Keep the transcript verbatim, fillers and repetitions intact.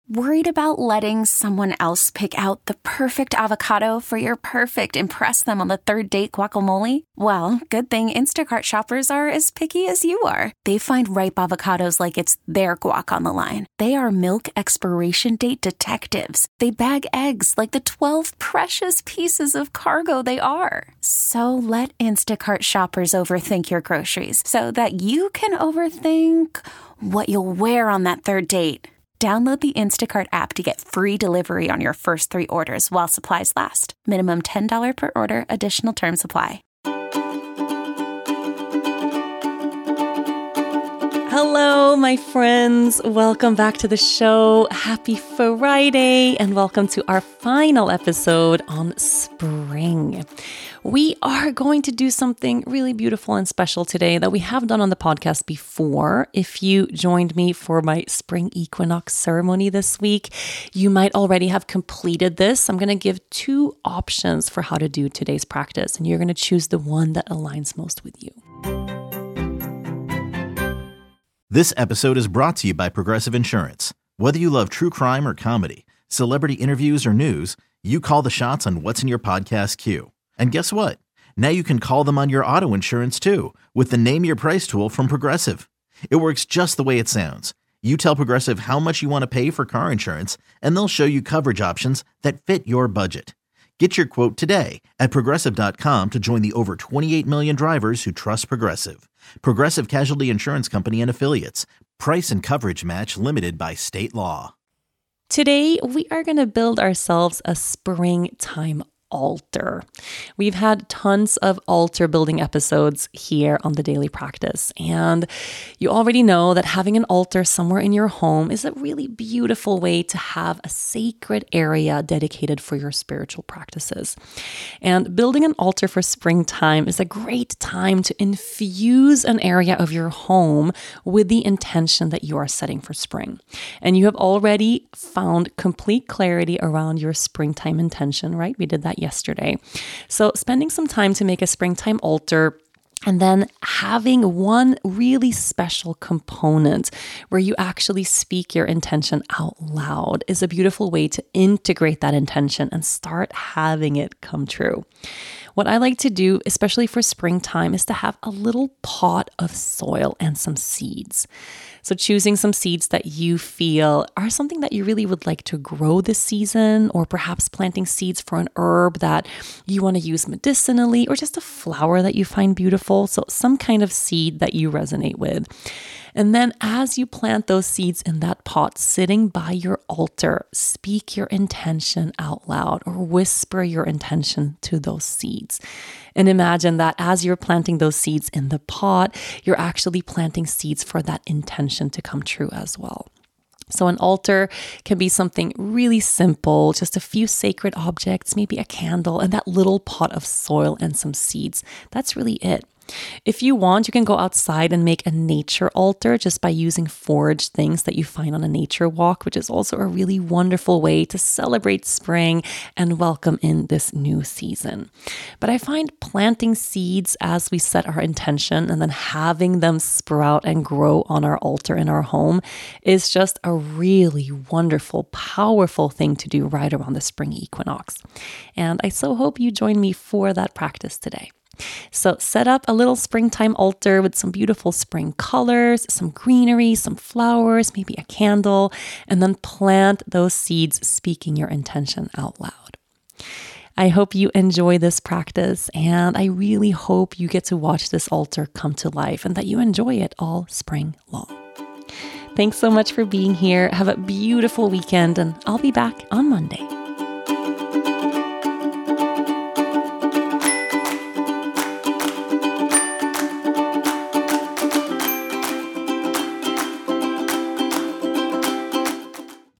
Worried about letting someone else pick out the perfect avocado for your perfect impress them on the third date guacamole? Well, good thing Instacart shoppers are as picky as you are. They find ripe avocados like it's their guac on the line. They are milk expiration date detectives. They bag eggs like the twelve precious pieces of cargo they are. So let Instacart shoppers overthink your groceries so that you can overthink what you'll wear on that third date. Download the Instacart app to get free delivery on your first three orders while supplies last. Minimum ten dollars per order. Additional terms apply. Hello, my friends. Welcome back to the show. Happy Friday, and welcome to our final episode on spring. We are going to do something really beautiful and special today that we have done on the podcast before. If you joined me for my spring equinox ceremony this week, you might already have completed this. I'm going to give two options for how to do today's practice, and you're going to choose the one that aligns most with you. This episode is brought to you by Progressive Insurance. Whether you love true crime or comedy, celebrity interviews or news, you call the shots on what's in your podcast queue. And guess what? Now you can call them on your auto insurance too with the Name Your Price tool from Progressive. It works just the way it sounds. You tell Progressive how much you want to pay for car insurance, and they'll show you coverage options that fit your budget. Get your quote today at Progressive dot com to join the over twenty-eight million drivers who trust Progressive. Progressive Casualty Insurance Company and Affiliates. Price and coverage match limited by state law. Today, we are going to build ourselves a springtime altar. We've had tons of altar building episodes here on the Daily Practice, and you already know that having an altar somewhere in your home is a really beautiful way to have a sacred area dedicated for your spiritual practices. And building an altar for springtime is a great time to infuse an area of your home with the intention that you are setting for spring. And you have already found complete clarity around your springtime intention, right? We did that yesterday. So spending some time to make a springtime altar, and then having one really special component where you actually speak your intention out loud is a beautiful way to integrate that intention and start having it come true. What I like to do, especially for springtime, is to have a little pot of soil and some seeds. So choosing some seeds that you feel are something that you really would like to grow this season, or perhaps planting seeds for an herb that you want to use medicinally, or just a flower that you find beautiful. So some kind of seed that you resonate with. And then as you plant those seeds in that pot, sitting by your altar, speak your intention out loud or whisper your intention to those seeds. And imagine that as you're planting those seeds in the pot, you're actually planting seeds for that intention to come true as well. So an altar can be something really simple, just a few sacred objects, maybe a candle, and that little pot of soil and some seeds. That's really it. If you want, you can go outside and make a nature altar just by using foraged things that you find on a nature walk, which is also a really wonderful way to celebrate spring and welcome in this new season. But I find planting seeds as we set our intention and then having them sprout and grow on our altar in our home is just a really wonderful, powerful thing to do right around the spring equinox. And I so hope you join me for that practice today. So set up a little springtime altar with some beautiful spring colors, some greenery, some flowers, maybe a candle, and then plant those seeds, speaking your intention out loud. I hope you enjoy this practice, and I really hope you get to watch this altar come to life and that you enjoy it all spring long. Thanks so much for being here. Have a beautiful weekend, and I'll be back on Monday.